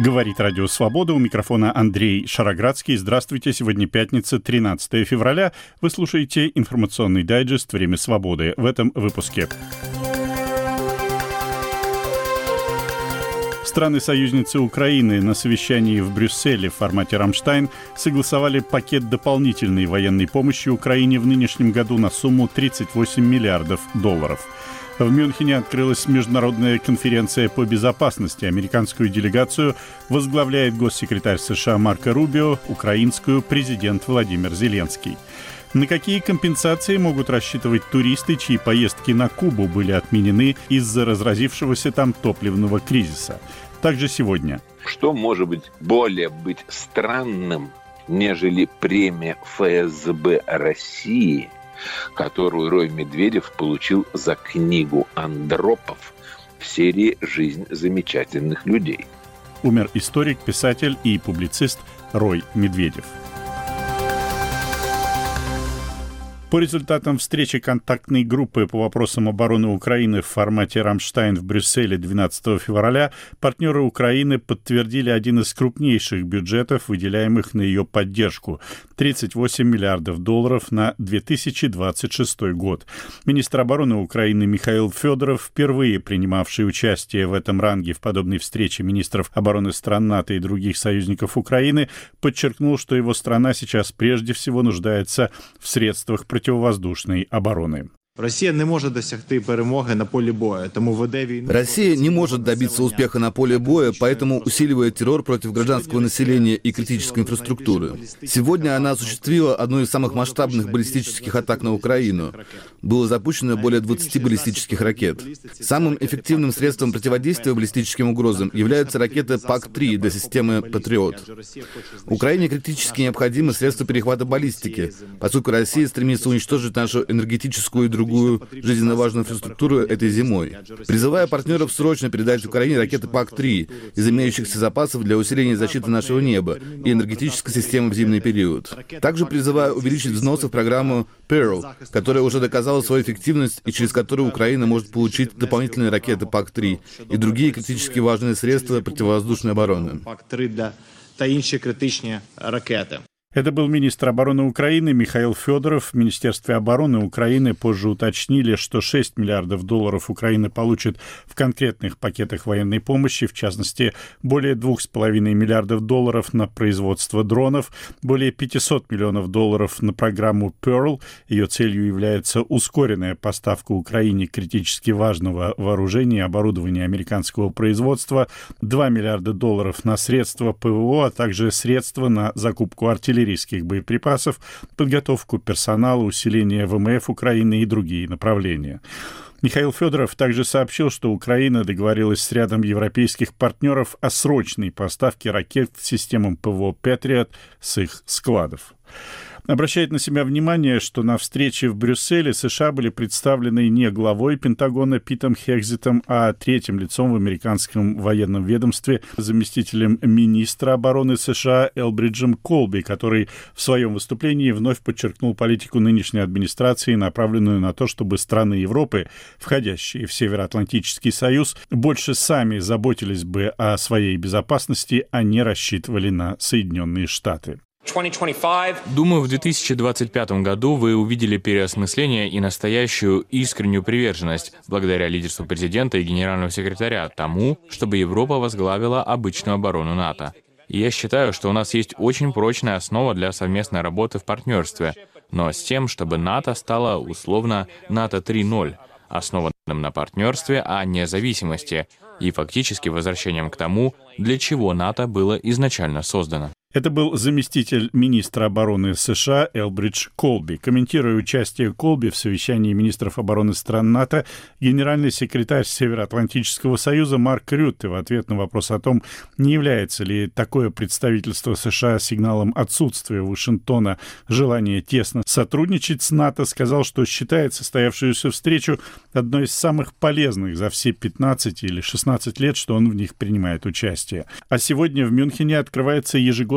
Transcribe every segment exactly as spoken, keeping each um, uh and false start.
Говорит Радио Свобода. У микрофона Андрей Шароградский. Здравствуйте. Сегодня пятница, тринадцатое февраля. Вы слушаете информационный дайджест «Время свободы». В этом выпуске. Страны-союзницы Украины на совещании в Брюсселе в формате «Рамштайн» согласовали пакет дополнительной военной помощи Украине в нынешнем году на сумму тридцать восемь миллиардов долларов. В Мюнхене открылась международная конференция по безопасности. Американскую делегацию возглавляет госсекретарь США Марко Рубио, украинскую — президент Владимир Зеленский. На какие компенсации могут рассчитывать туристы, чьи поездки на Кубу были отменены из-за разразившегося там топливного кризиса? Также сегодня. Что может быть более быть странным, нежели премия эф эс бэ России, которую Рой Медведев получил за книгу Андропов в серии «Жизнь замечательных людей»? Умер историк, писатель и публицист Рой Медведев. По результатам встречи контактной группы по вопросам обороны Украины в формате «Рамштайн» в Брюсселе двенадцатого февраля партнеры Украины подтвердили один из крупнейших бюджетов, выделяемых на ее поддержку – тридцать восемь миллиардов долларов на две тысячи двадцать шестой год. Министр обороны Украины Михаил Федоров, впервые принимавший участие в этом ранге в подобной встрече министров обороны стран НАТО и других союзников Украины, подчеркнул, что его страна сейчас прежде всего нуждается в средствах противовоздушной обороны. Россия не может досягти перемоги на поле боя, тому веде війну. Россия не может добиться успеха на поле боя, поэтому усиливает террор против гражданского населения и критической инфраструктуры. Сегодня она осуществила одну из самых масштабных баллистических атак на Украину. Было запущено более двадцати баллистических ракет. Самым эффективным средством противодействия баллистическим угрозам является ракета пак три для системы «Патриот». Украине критически необходимы средства перехвата баллистики, поскольку Россия стремится уничтожить нашу энергетическую и другую другую жизненно важную инфраструктуру этой зимой. Призывая партнеров срочно передать Украине ракеты пак три из имеющихся запасов для усиления защиты нашего неба и энергетической системы в зимний период. Также призываю увеличить взносы в программу Перл, которая уже доказала свою эффективность и через которую Украина может получить дополнительные ракеты пак три и другие критически важные средства противовоздушной обороны. Это был министр обороны Украины Михаил Федоров. В Министерстве обороны Украины позже уточнили, что шесть миллиардов долларов Украина получит в конкретных пакетах военной помощи, в частности, более двух с половиной миллиардов долларов на производство дронов, более пятьсот миллионов долларов на программу Pearl. Ее целью является ускоренная поставка Украине критически важного вооружения и оборудования американского производства, два миллиарда долларов на средства ПВО, а также средства на закупку артиллерии, боеприпасов, подготовку персонала, усиление вэ эм эф Украины и другие направления. Михаил Федоров также сообщил, что Украина договорилась с рядом европейских партнеров о срочной поставке ракет в системам ПВО «Патриот» с их складов. Обращает на себя внимание, что на встрече в Брюсселе США были представлены не главой Пентагона Питом Хекзетом, а третьим лицом в американском военном ведомстве, заместителем министра обороны США Элбриджем Колби, который в своем выступлении вновь подчеркнул политику нынешней администрации, направленную на то, чтобы страны Европы, входящие в Североатлантический союз, больше сами заботились бы о своей безопасности, а не рассчитывали на Соединенные Штаты. Думаю, в две тысячи двадцать пятом году вы увидели переосмысление и настоящую искреннюю приверженность, благодаря лидерству президента и генерального секретаря, тому, чтобы Европа возглавила обычную оборону НАТО. И я считаю, что у нас есть очень прочная основа для совместной работы в партнерстве, но с тем, чтобы НАТО стало условно НАТО три ноль, основанным на партнерстве, а не зависимости, и фактически возвращением к тому, для чего НАТО было изначально создано. Это был заместитель министра обороны США Элбридж Колби. Комментируя участие Колби в совещании министров обороны стран НАТО, генеральный секретарь Североатлантического союза Марк Рютте в ответ на вопрос о том, не является ли такое представительство США сигналом отсутствия у Вашингтона желания тесно сотрудничать с НАТО, сказал, что считает состоявшуюся встречу одной из самых полезных за все пятнадцать или шестнадцать лет, что он в них принимает участие. А сегодня в Мюнхене открывается ежегодный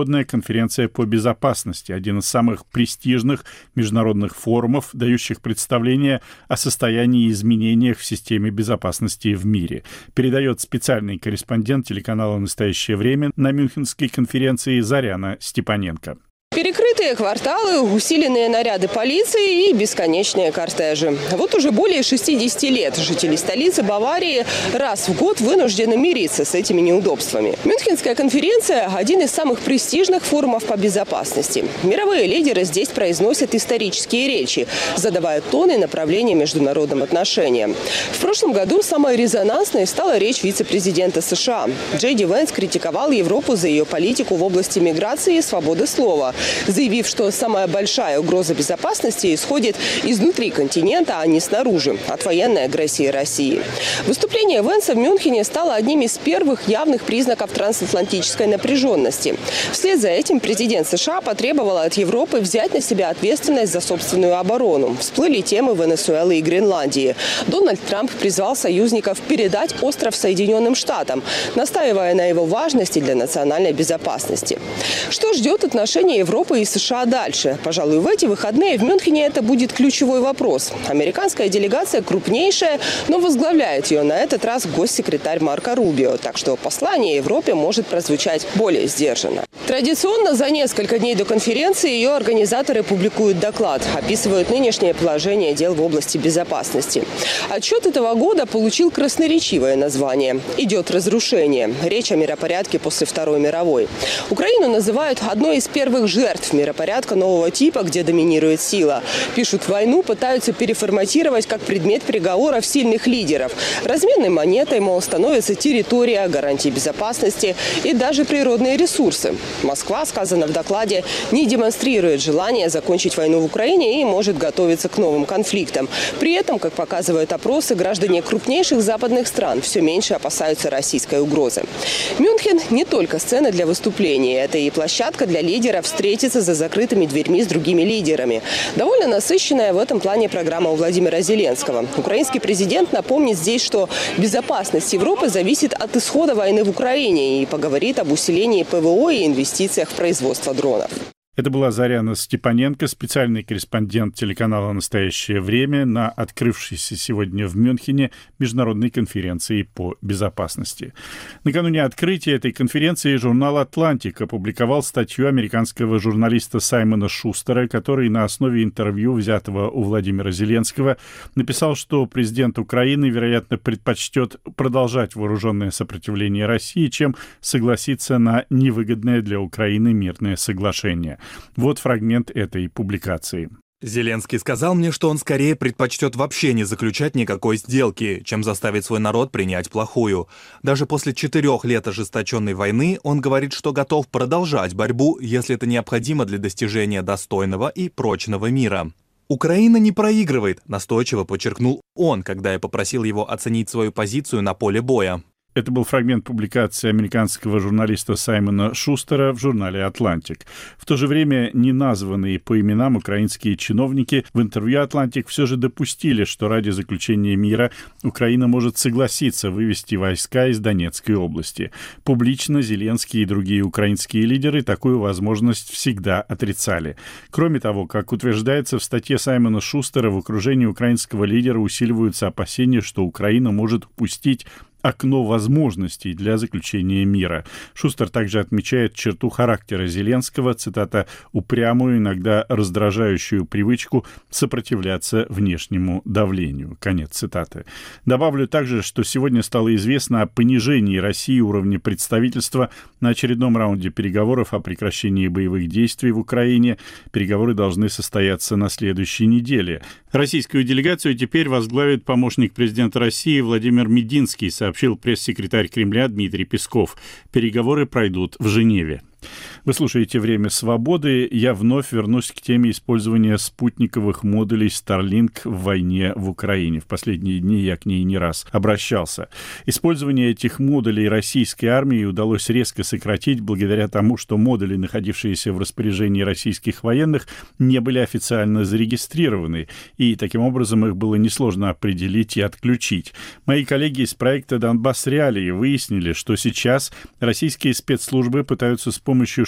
Международная конференция по безопасности, один из самых престижных международных форумов, дающих представление о состоянии и изменениях в системе безопасности в мире. Передает специальный корреспондент телеканала «Настоящее время» на Мюнхенской конференции Заряна Степаненко. Перекрытые кварталы, усиленные наряды полиции и бесконечные кортежи. Вот уже более шестидесяти лет жители столицы Баварии раз в год вынуждены мириться с этими неудобствами. Мюнхенская конференция – один из самых престижных форумов по безопасности. Мировые лидеры здесь произносят исторические речи, задавая тон и направление международным отношениям. В прошлом году самой резонансной стала речь вице-президента США. Джей Ди Венс критиковал Европу за ее политику в области миграции и свободы слова, заявив, что самая большая угроза безопасности исходит изнутри континента, а не снаружи, от военной агрессии России. Выступление Венса в Мюнхене стало одним из первых явных признаков трансатлантической напряженности. Вслед за этим президент США потребовал от Европы взять на себя ответственность за собственную оборону. Всплыли темы Венесуэлы и Гренландии. Дональд Трамп призвал союзников передать остров Соединенным Штатам, настаивая на его важности для национальной безопасности. Что ждет отношения Европы и США дальше? Пожалуй, в эти выходные в Мюнхене это будет ключевой вопрос. Американская делегация крупнейшая, но возглавляет ее на этот раз госсекретарь Марко Рубио. Так что послание Европе может прозвучать более сдержанно. Традиционно за несколько дней до конференции ее организаторы публикуют доклад, описывают нынешнее положение дел в области безопасности. Отчет этого года получил красноречивое название «Идет разрушение». Речь о миропорядке после Второй мировой. Украину называют одной из первых жертв миропорядка нового типа, где доминирует сила. Пишут, войну пытаются переформатировать как предмет переговоров сильных лидеров. Разменной монетой, мол, становится территория, гарантии безопасности и даже природные ресурсы. Москва, сказано в докладе, не демонстрирует желание закончить войну в Украине и может готовиться к новым конфликтам. При этом, как показывают опросы, граждане крупнейших западных стран все меньше опасаются российской угрозы. Мюнхен не только сцена для выступлений, это и площадка для лидеров встретиться за закрытыми дверьми с другими лидерами. Довольно насыщенная в этом плане программа у Владимира Зеленского. Украинский президент напомнит здесь, что безопасность Европы зависит от исхода войны в Украине и поговорит об усилении ПВО и инвестициях в производство дронов. Это была Заряна Степаненко, специальный корреспондент телеканала «Настоящее время» на открывшейся сегодня в Мюнхене международной конференции по безопасности. Накануне открытия этой конференции журнал «Атлантик» опубликовал статью американского журналиста Саймона Шустера, который на основе интервью, взятого у Владимира Зеленского, написал, что президент Украины, вероятно, предпочтет продолжать вооруженное сопротивление России, чем согласиться на невыгодное для Украины мирное соглашение. Вот фрагмент этой публикации. Зеленский сказал мне, что он скорее предпочтет вообще не заключать никакой сделки, чем заставить свой народ принять плохую. Даже после четырех лет ожесточенной войны он говорит, что готов продолжать борьбу, если это необходимо для достижения достойного и прочного мира. «Украина не проигрывает», настойчиво подчеркнул он, когда я попросил его оценить свою позицию на поле боя. Это был фрагмент публикации американского журналиста Саймона Шустера в журнале «Атлантик». В то же время неназванные по именам украинские чиновники в интервью «Атлантик» все же допустили, что ради заключения мира Украина может согласиться вывести войска из Донецкой области. Публично Зеленский и другие украинские лидеры такую возможность всегда отрицали. Кроме того, как утверждается в статье Саймона Шустера, в окружении украинского лидера усиливаются опасения, что Украина может упустить окно возможностей для заключения мира. Шустер также отмечает черту характера Зеленского, цитата, «упрямую, иногда раздражающую привычку сопротивляться внешнему давлению». Конец цитаты. Добавлю также, что сегодня стало известно о понижении России уровня представительства на очередном раунде переговоров о прекращении боевых действий в Украине. Переговоры должны состояться на следующей неделе. Российскую делегацию теперь возглавит помощник президента России Владимир Мединский, сообщил пресс-секретарь Кремля Дмитрий Песков. Переговоры пройдут в Женеве. Вы слушаете «Время свободы». Я вновь вернусь к теме использования спутниковых модулей Starlink в войне в Украине. В последние дни я к ней не раз обращался. Использование этих модулей российской армии удалось резко сократить благодаря тому, что модули, находившиеся в распоряжении российских военных, не были официально зарегистрированы, и таким образом их было несложно определить и отключить. Мои коллеги из проекта «Донбасс Реалии» выяснили, что сейчас российские спецслужбы пытаются с помощью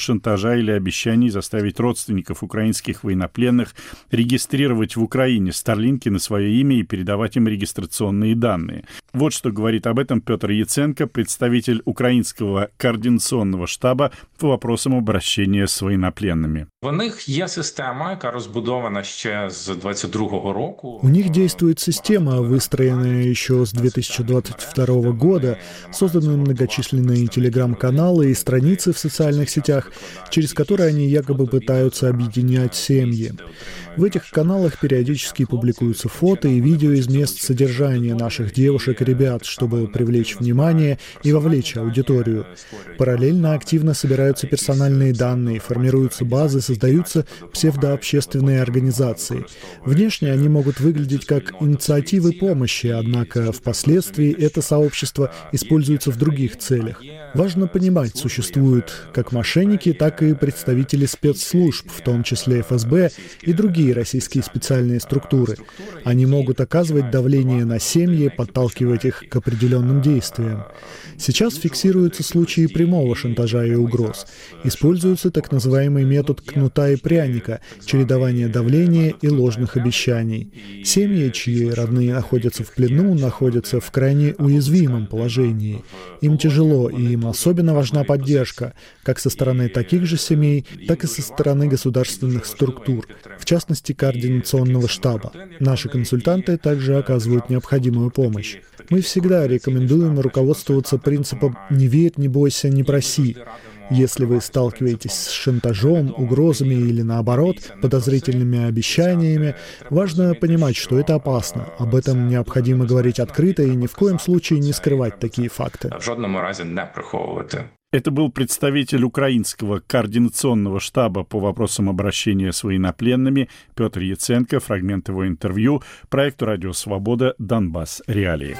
шантажа или обещаний заставить родственников украинских военнопленных регистрировать в Украине старлинки на свое имя и передавать им регистрационные данные. Вот что говорит об этом Петр Яценко, представитель украинского координационного штаба по вопросам обращения с военнопленными. У них есть система, которая разбудована еще с двадцать другого года. У них действует система, выстроенная еще с две тысячи двадцать второго года, созданы многочисленные телеграм-каналы и страницы в социальных сетях, через которые они якобы пытаются объединять семьи. В этих каналах периодически публикуются фото и видео из мест содержания наших девушек и ребят, чтобы привлечь внимание и вовлечь аудиторию. Параллельно активно собираются персональные данные, формируются базы, создаются псевдообщественные организации. Внешне они могут выглядеть как инициативы помощи, однако впоследствии это сообщество используется в других целях. Важно понимать, существуют как мошенники, так и представители спецслужб, в том числе эф эс бэ и другие российские специальные структуры. Они могут оказывать давление на семьи, подталкивать их к определенным действиям. Сейчас фиксируются случаи прямого шантажа и угроз. Используется так называемый метод кнута и пряника, чередование давления и ложных обещаний. Семьи, чьи родные находятся в плену, находятся в крайне уязвимом положении. Им тяжело, и им особенно важна поддержка, как со стороны таких же семей, так и со стороны государственных структур, в частности, координационного штаба. Наши консультанты также оказывают необходимую помощь. Мы всегда рекомендуем руководствоваться принципом «не верь, не бойся, не проси». Если вы сталкиваетесь с шантажом, угрозами или, наоборот, подозрительными обещаниями, важно понимать, что это опасно. Об этом необходимо говорить открыто и ни в коем случае не скрывать такие факты. В жодному разі не приховувати. Это был представитель украинского координационного штаба по вопросам обращения с военнопленными Петр Яценко. Фрагмент его интервью проекту «Радио Свобода. Донбасс. Реалии».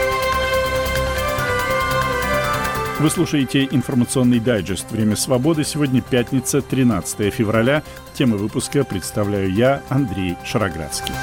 Вы слушаете информационный дайджест «Время свободы». Сегодня пятница, тринадцатое февраля. Темы выпуска представляю я, Андрей Шароградский.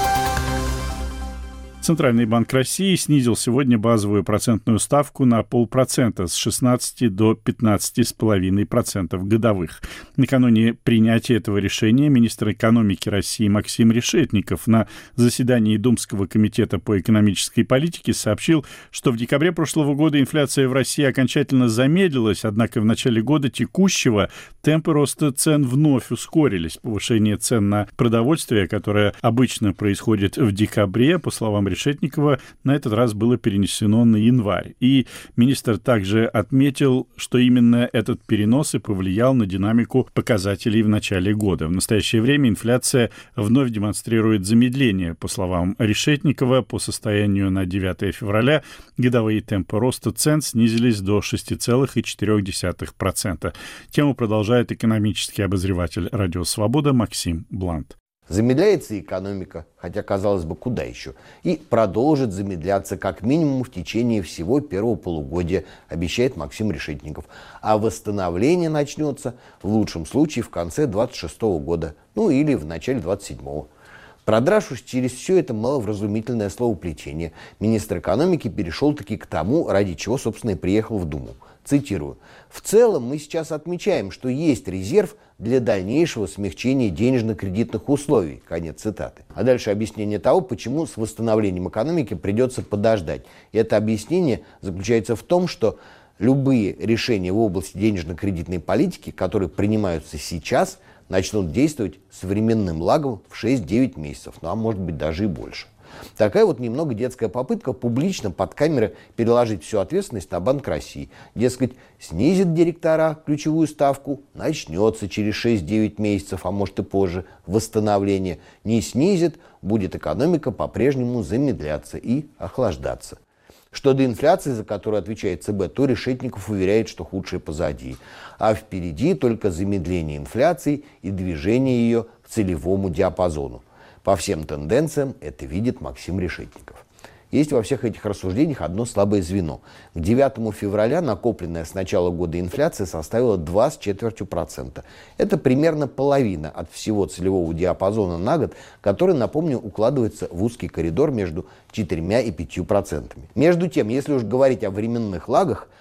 Центральный банк России снизил сегодня базовую процентную ставку на полпроцента с шестнадцати до пятнадцати с половиной процентов годовых. Накануне принятия этого решения министр экономики России Максим Решетников на заседании Думского комитета по экономической политике сообщил, что в декабре прошлого года инфляция в России окончательно замедлилась, однако в начале года текущего темпы роста цен вновь ускорились. Повышение цен на продовольствие, которое обычно происходит в декабре, по словам Решетникова, на этот раз было перенесено на январь. И министр также отметил, что именно этот перенос и повлиял на динамику показателей в начале года. В настоящее время инфляция вновь демонстрирует замедление. По словам Решетникова, по состоянию на девятое февраля годовые темпы роста цен снизились до шести целых четырёх десятых процента. Тему продолжает экономический обозреватель «Радио Свобода» Максим Блант. Замедляется экономика, хотя, казалось бы, куда еще, и продолжит замедляться как минимум в течение всего первого полугодия, обещает Максим Решетников. А восстановление начнется в лучшем случае в конце двадцать шестого года, ну или в начале двадцать седьмого. Продравшись через все это маловразумительное словоплетение, министр экономики перешел-таки к тому, ради чего, собственно, и приехал в Думу. Цитирую. «В целом мы сейчас отмечаем, что есть резерв для дальнейшего смягчения денежно-кредитных условий». Конец цитаты. А дальше объяснение того, почему с восстановлением экономики придется подождать. И это объяснение заключается в том, что любые решения в области денежно-кредитной политики, которые принимаются сейчас, начнут действовать с временным лагом в шесть-девять месяцев, ну а может быть даже и больше. Такая вот немного детская попытка публично под камеры переложить всю ответственность на Банк России. Дескать, снизит директора ключевую ставку, начнется через шесть-девять месяцев, а может и позже, восстановление. Не снизит, будет экономика по-прежнему замедляться и охлаждаться. Что до инфляции, за которую отвечает цэ бэ, то Решетников уверяет, что худшее позади. А впереди только замедление инфляции и движение ее к целевому диапазону. По всем тенденциям это видит Максим Решетников. Есть во всех этих рассуждениях одно слабое звено. К девятому февраля накопленная с начала года инфляция составила два с четвертью процента. Это примерно половина от всего целевого диапазона на год, который, напомню, укладывается в узкий коридор между четырьмя и пятью процентами. Между тем, если уж говорить о временных лагах,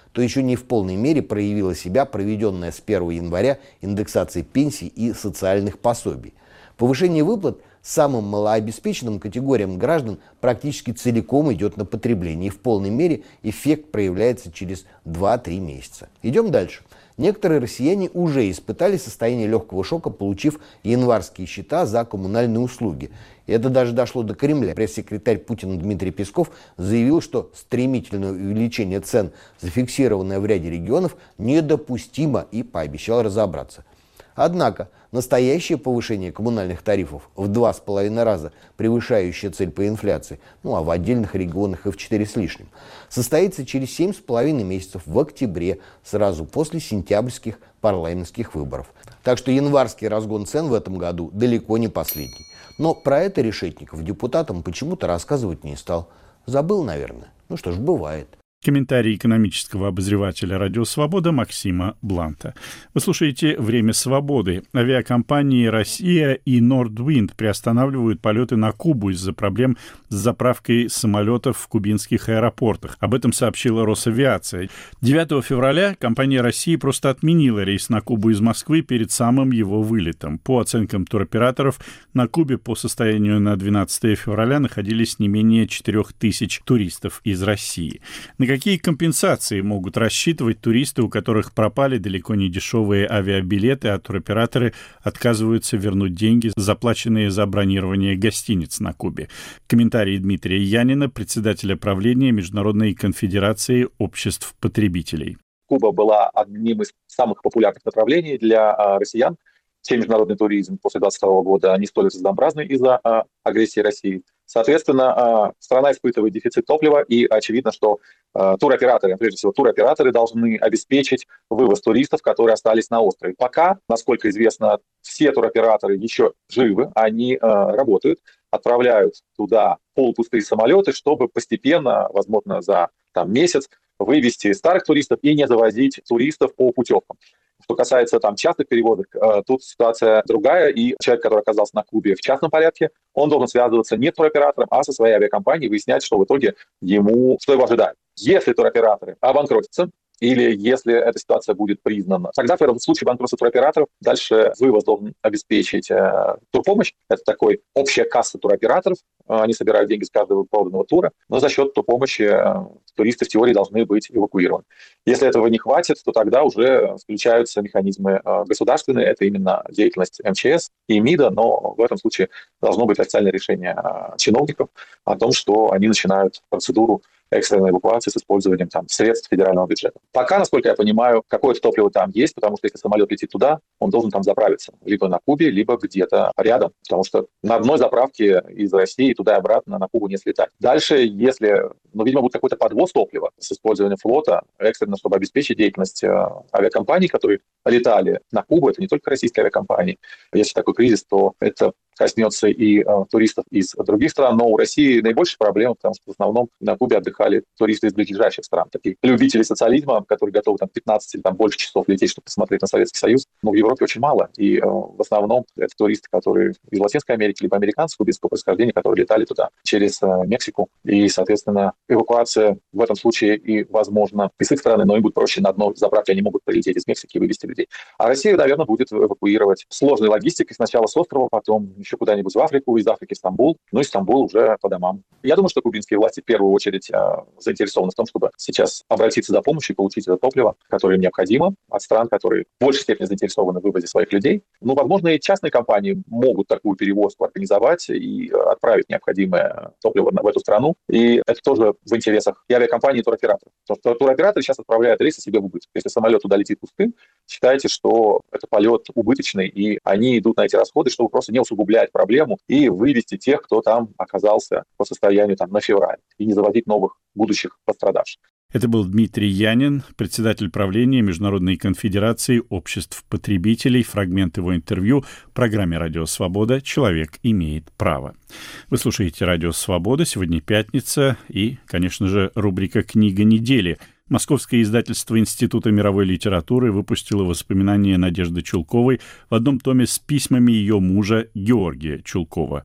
то еще не в полной мере проявила себя проведенная с первого января индексация пенсий и социальных пособий. Повышение выплат самым малообеспеченным категориям граждан практически целиком идет на потребление, и в полной мере эффект проявляется через два-три месяца. Идем дальше. Некоторые россияне уже испытали состояние легкого шока, получив январские счета за коммунальные услуги. И это даже дошло до Кремля. Пресс-секретарь Путина Дмитрий Песков заявил, что стремительное увеличение цен, зафиксированное в ряде регионов, недопустимо, и пообещал разобраться. Однако настоящее повышение коммунальных тарифов в два с половиной раза, превышающее цель по инфляции, ну а в отдельных регионах и в четыре с лишним, состоится через семь с половиной месяцев в октябре, сразу после сентябрьских парламентских выборов. Так что январский разгон цен в этом году далеко не последний. Но про это Решетников депутатам почему-то рассказывать не стал. Забыл, наверное. Ну что ж, бывает. Комментарий экономического обозревателя «Радио Свобода» Максима Бланта. Вы слушаете «Время свободы». Авиакомпании «Россия» и «Нордвинд» приостанавливают полеты на Кубу из-за проблем с заправкой самолетов в кубинских аэропортах. Об этом сообщила Росавиация. девятого февраля компания «Россия» просто отменила рейс на Кубу из Москвы перед самым его вылетом. По оценкам туроператоров, на Кубе по состоянию на двенадцатое февраля находились не менее четырех тысяч туристов из России. На какие компенсации могут рассчитывать туристы, у которых пропали далеко не дешевые авиабилеты, а туроператоры отказываются вернуть деньги, заплаченные за бронирование гостиниц на Кубе? Комментарий Дмитрия Янина, председателя правления Международной конфедерации обществ потребителей. Куба была одним из самых популярных направлений для а, россиян. Все международный туризм после двадцать второго года не столь разнообразный из-за а, агрессии России. Соответственно, страна испытывает дефицит топлива, и очевидно, что туроператоры, прежде всего туроператоры, должны обеспечить вывоз туристов, которые остались на острове. Пока, насколько известно, все туроператоры еще живы, они работают, отправляют туда полупустые самолеты, чтобы постепенно, возможно, за там, месяц вывести старых туристов и не завозить туристов по путевкам. Что касается там частных перевозок, тут ситуация другая, и человек, который оказался на Кубе в частном порядке, он должен связываться не с туроператором, а со своей авиакомпанией, выяснять, что в итоге ему, что его ожидает. Если туроператоры обанкротятся, или если эта ситуация будет признана, тогда в случае банкротства туроператоров дальше вывоз должен обеспечить э, турпомощь. Это такой общая касса туроператоров. Они собирают деньги с каждого проданного тура, но за счет турпомощи э, туристы в теории должны быть эвакуированы. Если этого не хватит, то тогда уже включаются механизмы э, государственные. Это именно деятельность эм че эс и МИДа, но в этом случае должно быть официальное решение э, чиновников о том, что они начинают процедуру экстренной эвакуации с использованием там, средств федерального бюджета. Пока, насколько я понимаю, какое-то топливо там есть, потому что если самолет летит туда, он должен там заправиться. Либо на Кубе, либо где-то рядом. Потому что на одной заправке из России туда и обратно на Кубу не слетать. Дальше, если, ну, видимо, будет какой-то подвоз топлива с использованием флота, экстренно, чтобы обеспечить деятельность э, авиакомпаний, которые летали на Кубу, это не только российские авиакомпании. Если такой кризис, то это коснется и э, туристов из других стран, но у России наибольшая проблема, потому что в основном на Кубе отдыхали туристы из близлежащих стран, такие любители социализма, которые готовы там пятнадцать или там больше часов лететь, чтобы посмотреть на Советский Союз. Но в Европе очень мало, и э, в основном это туристы, которые из Латинской Америки, либо американцы кубинского происхождения, которые летали туда через э, Мексику, и, соответственно, эвакуация в этом случае и, возможно, и с их стороны, но им будет проще на одной заправке, они могут прилететь из Мексики и вывезти людей. А Россия, наверное, будет эвакуировать сложной логистикой сначала с острова, потом еще куда-нибудь в Африку, из Африки в Стамбул, ну и Стамбул уже по домам. Я думаю, что кубинские власти в первую очередь э, заинтересованы в том, чтобы сейчас обратиться за помощью и получить это топливо, которое им необходимо от стран, которые в большей степени заинтересованы в вывозе своих людей. Ну, возможно, и частные компании могут такую перевозку организовать и отправить необходимое топливо в эту страну. И это тоже в интересах и авиакомпаний, и туроператоров. Потому что туроператоры сейчас отправляют рейсы себе в убыток. Если самолет туда летит пустым, считайте, что это полет убыточный, и они идут на эти расходы, чтобы просто не усугублять проблему и вывести тех, кто там оказался по состоянию там, на февраль, и не заводить новых будущих пострадавших. Это был Дмитрий Янин, председатель правления Международной конфедерации обществ потребителей. Фрагмент его интервью в программе «Радио Свобода. Человек имеет право». Вы слушаете «Радио Свобода». Сегодня пятница и, конечно же, рубрика «Книга недели». Московское издательство Института мировой литературы выпустило воспоминания Надежды Чулковой в одном томе с письмами ее мужа Георгия Чулкова.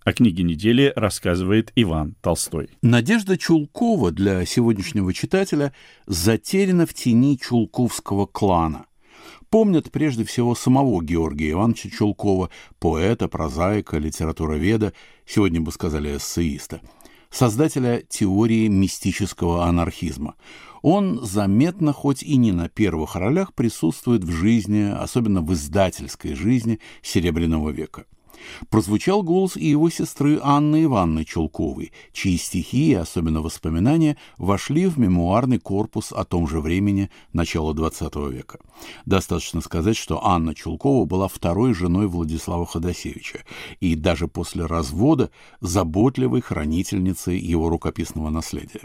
О книге недели рассказывает Иван Толстой. Надежда Чулкова для сегодняшнего читателя затеряна в тени чулковского клана. Помнят прежде всего самого Георгия Ивановича Чулкова, поэта, прозаика, литературоведа, сегодня бы сказали эссеиста, создателя теории мистического анархизма. Он заметно, хоть и не на первых ролях, присутствует в жизни, особенно в издательской жизни Серебряного века. Прозвучал голос и его сестры Анны Ивановны Чулковой, чьи стихи, особенно воспоминания, вошли в мемуарный корпус о том же времени начала двадцатого века. Достаточно сказать, что Анна Чулкова была второй женой Владислава Ходосевича и даже после развода заботливой хранительницей его рукописного наследия.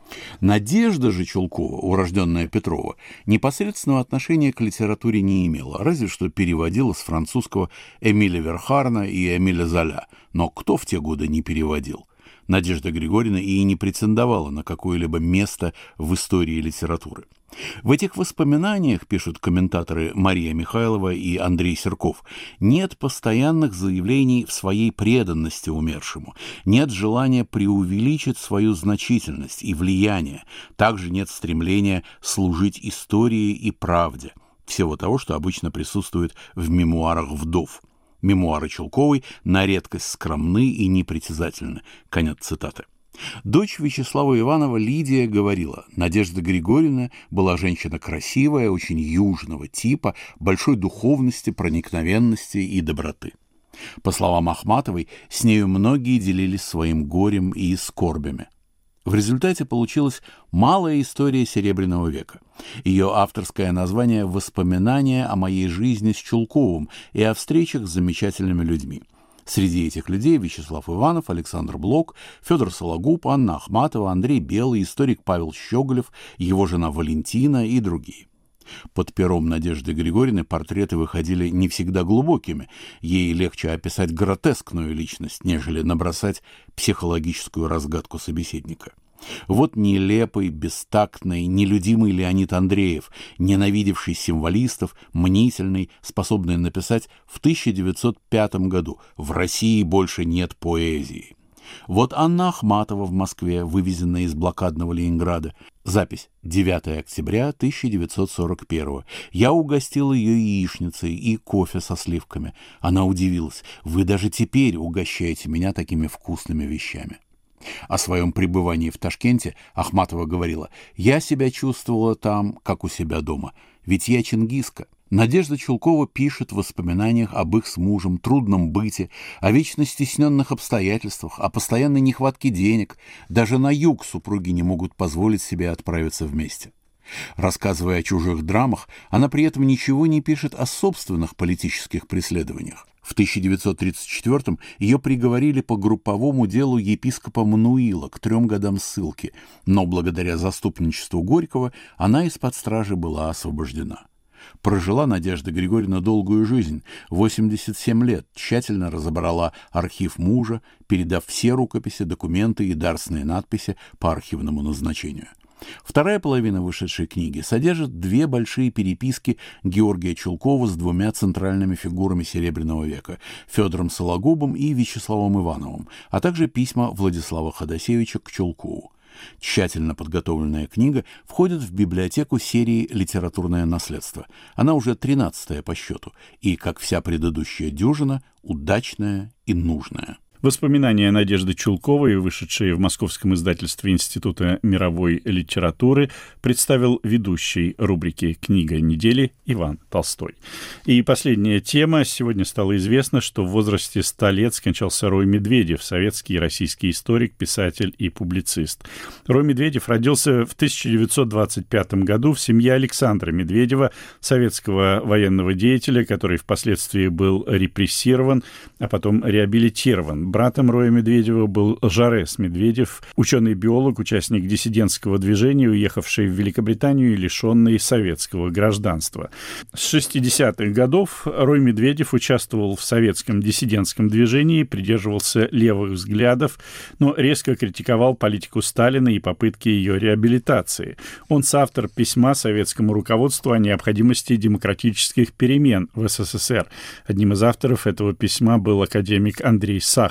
Надежда же Чулкова, урожденная Петрова, непосредственного отношения к литературе не имела, разве что переводила с французского Эмиля Верхарна и Эмиля Золя. Но кто в те годы не переводил? Надежда Григорьевна и не претендовала на какое-либо место в истории литературы. В этих воспоминаниях, пишут комментаторы Мария Михайлова и Андрей Серков, нет постоянных заявлений в своей преданности умершему, нет желания преувеличить свою значительность и влияние, также нет стремления служить истории и правде, всего того, что обычно присутствует в мемуарах вдов. Мемуары Чулковой на редкость скромны и непритязательны. Конец цитаты. Дочь Вячеслава Иванова Лидия говорила: Надежда Григорьевна была женщина красивая, очень южного типа, большой духовности, проникновенности и доброты. По словам Ахматовой, с нею многие делились своим горем и скорбями. В результате получилась малая история Серебряного века. Ее авторское название «Воспоминания о моей жизни с Чулковым» и о встречах с замечательными людьми. Среди этих людей Вячеслав Иванов, Александр Блок, Федор Сологуб, Анна Ахматова, Андрей Белый, историк Павел Щеголев, его жена Валентина и другие. Под пером Надежды Григорьевны портреты выходили не всегда глубокими. Ей легче описать гротескную личность, нежели набросать психологическую разгадку собеседника. Вот нелепый, бестактный, нелюдимый Леонид Андреев, ненавидевший символистов, мнительный, способный написать в тысяча девятьсот пятом году «В России больше нет поэзии». Вот Анна Ахматова в Москве, вывезенная из блокадного Ленинграда. Запись девятого октября тысяча девятьсот сорок первого. Я угостил ее яичницей и кофе со сливками. Она удивилась: «Вы даже теперь угощаете меня такими вкусными вещами». О своем пребывании в Ташкенте Ахматова говорила: «Я себя чувствовала там, как у себя дома, ведь я чингизка». Надежда Чулкова пишет в воспоминаниях об их с мужем трудном быте, о вечно стесненных обстоятельствах, о постоянной нехватке денег. Даже на юг супруги не могут позволить себе отправиться вместе. Рассказывая о чужих драмах, она при этом ничего не пишет о собственных политических преследованиях. В тысяча девятьсот тридцать четвёртом ее приговорили по групповому делу епископа Мануила к трем годам ссылки, но благодаря заступничеству Горького она из-под стражи была освобождена. Прожила Надежда Григорьевна долгую жизнь, восемьдесят семь лет, тщательно разобрала архив мужа, передав все рукописи, документы и дарственные надписи по архивному назначению. Вторая половина вышедшей книги содержит две большие переписки Георгия Чулкова с двумя центральными фигурами Серебряного века – Федором Сологубом и Вячеславом Ивановым, а также письма Владислава Ходосевича к Чулкову. Тщательно подготовленная книга входит в библиотеку серии «Литературное наследство». Она уже тринадцатая по счету и, как вся предыдущая дюжина, удачная и нужная. Воспоминания Надежды Чулковой, вышедшие в московском издательстве Института мировой литературы, представил ведущий рубрики «Книга недели» Иван Толстой. И последняя тема. Сегодня стало известно, что в возрасте ста лет скончался Рой Медведев, советский и российский историк, писатель и публицист. Рой Медведев родился в тысяча девятьсот двадцать пятом году в семье Александра Медведева, советского военного деятеля, который впоследствии был репрессирован, а потом реабилитирован. Братом Роя Медведева был Жарес Медведев, ученый-биолог, участник диссидентского движения, уехавший в Великобританию и лишенный советского гражданства. С шестидесятых годов Рой Медведев участвовал в советском диссидентском движении, придерживался левых взглядов, но резко критиковал политику Сталина и попытки ее реабилитации. Он соавтор письма советскому руководству о необходимости демократических перемен в СССР. Одним из авторов этого письма был академик Андрей Сахаров.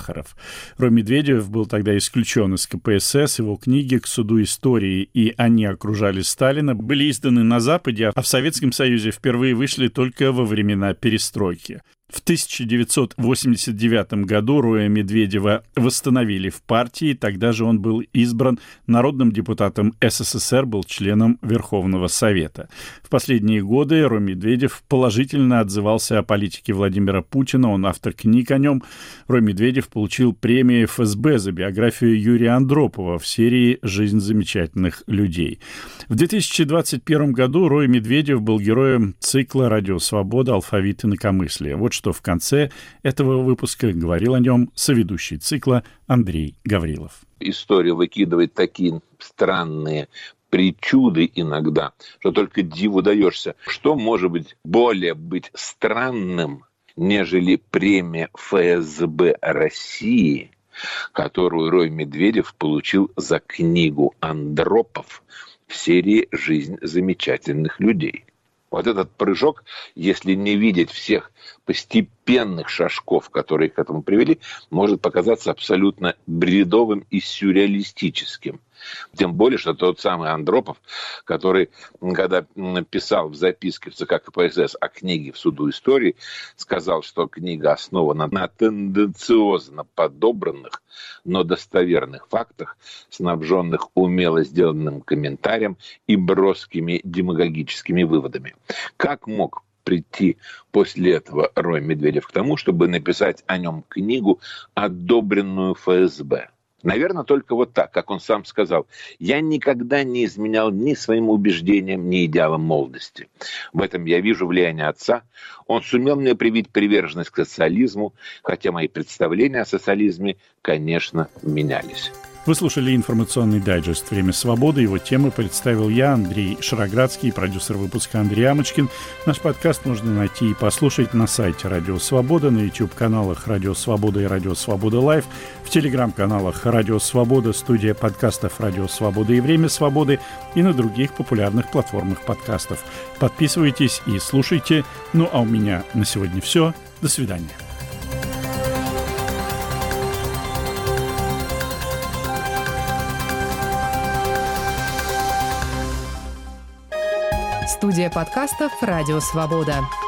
Сахаров. Рой Медведев был тогда исключен из ка пэ эс эс. Его книги «К суду истории» и «Они окружали Сталина» были изданы на Западе, а в Советском Союзе впервые вышли только во времена перестройки. В тысяча девятьсот восемьдесят девятом году Роя Медведева восстановили в партии, тогда же он был избран народным депутатом эс эс эс эр, был членом Верховного Совета. В последние годы Рой Медведев положительно отзывался о политике Владимира Путина, он автор книг о нем. Рой Медведев получил премию эф эс бэ за биографию Юрия Андропова в серии «Жизнь замечательных людей». В две тысячи двадцать первом году Рой Медведев был героем цикла «Радио Свобода. Алфавит инакомыслия». Вот что в конце этого выпуска говорил о нем соведущий цикла Андрей Гаврилов. История выкидывает такие странные причуды иногда, что только диву даешься. Что может быть более быть странным, нежели премия эф эс бэ России, которую Рой Медведев получил за книгу Андропов в серии «Жизнь замечательных людей». Вот этот прыжок, если не видеть всех постепенных шажков, которые к этому привели, может показаться абсолютно бредовым и сюрреалистическим. Тем более, что тот самый Андропов, который, когда писал в записке в ЦК ка пэ эс эс о книге «В суду истории», сказал, что книга основана на тенденциозно подобранных, но достоверных фактах, снабженных умело сделанным комментарием и броскими демагогическими выводами. Как мог прийти после этого Рой Медведев к тому, чтобы написать о нем книгу, одобренную эф эс бэ? Наверное, только вот так, как он сам сказал. Я никогда не изменял ни своим убеждениям, ни идеалам молодости. В этом я вижу влияние отца. Он сумел мне привить приверженность к социализму, хотя мои представления о социализме, конечно, менялись. Вы слушали информационный дайджест «Время свободы». Его темы представил я, Андрей Шароградский, продюсер выпуска Андрей Амочкин. Наш подкаст можно найти и послушать на сайте «Радио Свобода», на YouTube-каналах «Радио Свобода» и «Радио Свобода Лайв», в телеграм-каналах «Радио Свобода», студия подкастов «Радио Свобода» и «Время свободы» и на других популярных платформах подкастов. Подписывайтесь и слушайте. Ну а у меня на сегодня все. До свидания. Студия подкастов «Радио Свобода».